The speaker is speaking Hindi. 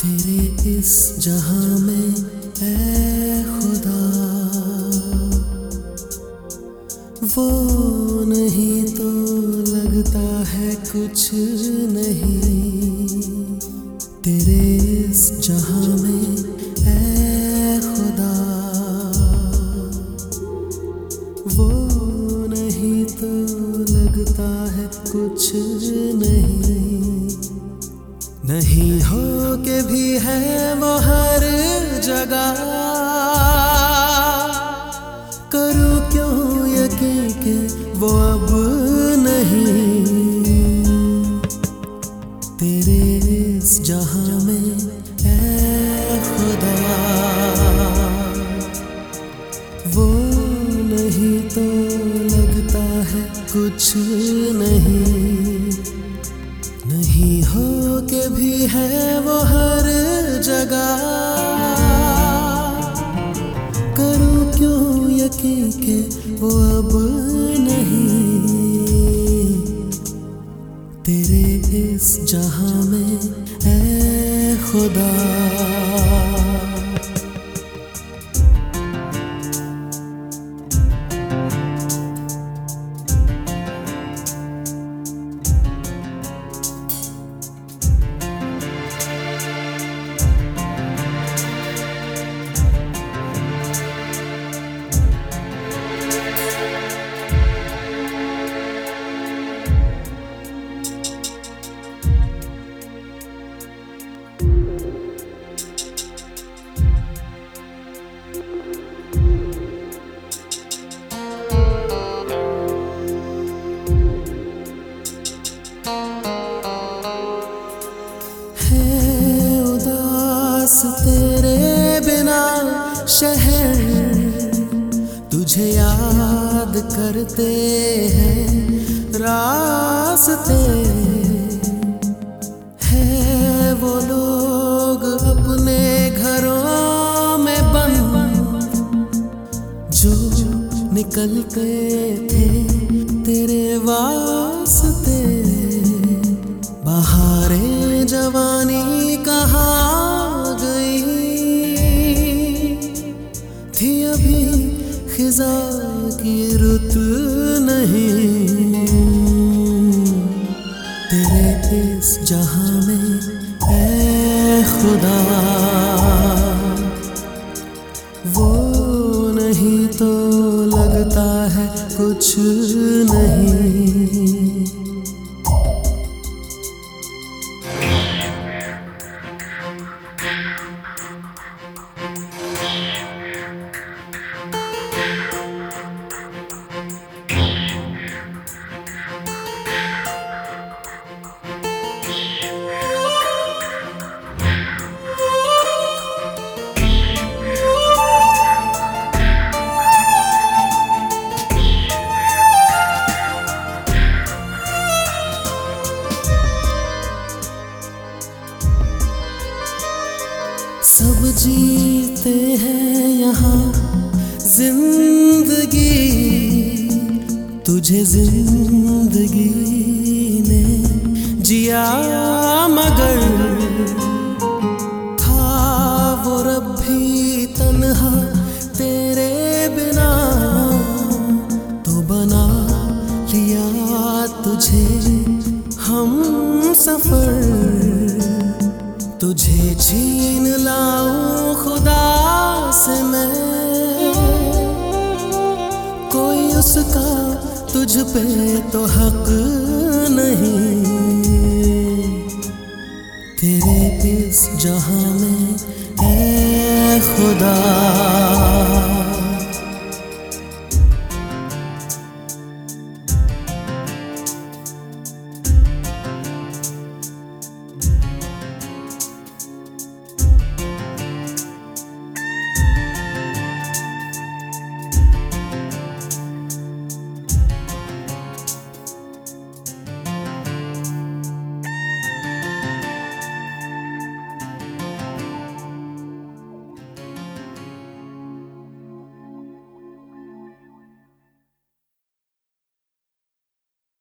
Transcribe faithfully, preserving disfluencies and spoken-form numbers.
तेरे इस जहां में ऐ खुदा, वो नहीं तो लगता है कुछ नहीं। तेरे इस जहां में ऐ खुदा, वो नहीं तो लगता है कुछ नहीं। नहीं हो के भी है वो हर जगह, करूं क्यों यकीन के वो अब नहीं। तेरे इस जहां में ऐ खुदा, वो नहीं तो लगता है कुछ नहीं। नहीं हो के भी है वो हर जगह, करूं क्यों यकीन के वो अब नहीं। तेरे इस जहां में ऐ खुदा, तेरे बिना शहर तुझे याद करते हैं रास्ते। है वो लोग अपने घरों में बंद, जो निकलते थे तेरे वास्ते। बहारें जवानी कहाँ गई थी, अभी खिजा की रुत नहीं। तेरे इस जहां में ऐ खुदा, वो नहीं तो लगता है कुछ नहीं। सब जीते हैं यहाँ जिंदगी, तुझे जिंदगी ने जिया मगर था वो रब भी तन्हा तेरे बिना। तो बना लिया तुझे हम सफर, तुझे छीन लाऊं खुदा से मैं, कोई उसका तुझ पे तो हक नहीं। तेरे इस जहां में ऐ खुदा,